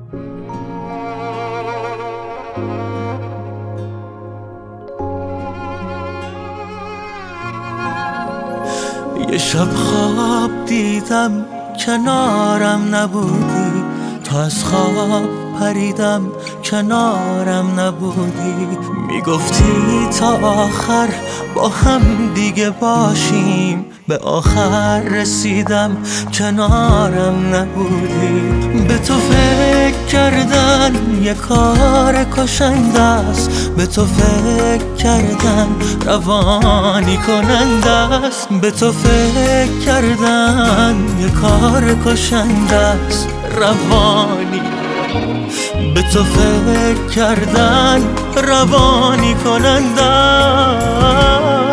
یه شب خواب دیدم کنارم نبودی، تا از خواب پریدم کنارم نبودی. میگفتی تا آخر با هم دیگه باشیم، به آخر رسیدم کنارم نبودی. به تو فکر کردن یه کار کشنده است، به تو فکر کردن روانی کننده است. به تو فکر کردن یه کار کشنده است، روانی. به تو فکر کردن روانی کننده است.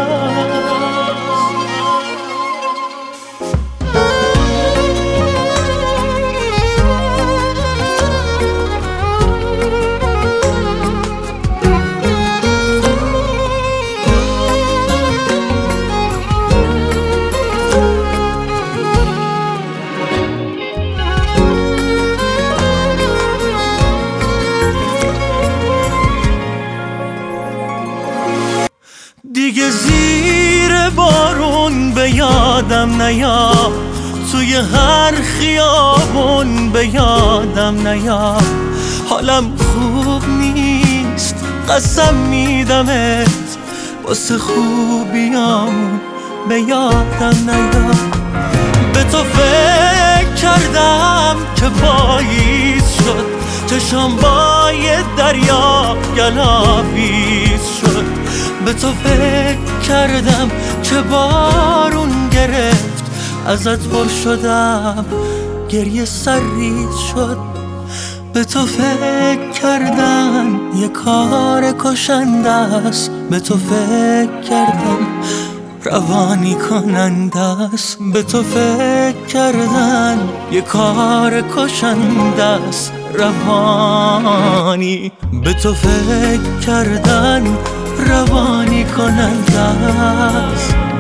دیگه زیر بارون به یادم نیاد، توی هر خیابون به یادم نیاد. حالم خوب نیست، قسم میدمت، واسه خوبیامون به یادم نیاد. به تو فکر کردم که پاییز شد، چشام با یه دریا گلاویز شد. به تو فکر کردم که بارون گرفت، ازت پر شدم گریه سرریز شد. به تو فکر کردن یه کار کشنده است، به تو فکر کردم روانی کننده است. به تو فکر کردن یه کار کشنده است، روانی. به تو فکر کردن روانی کننده است.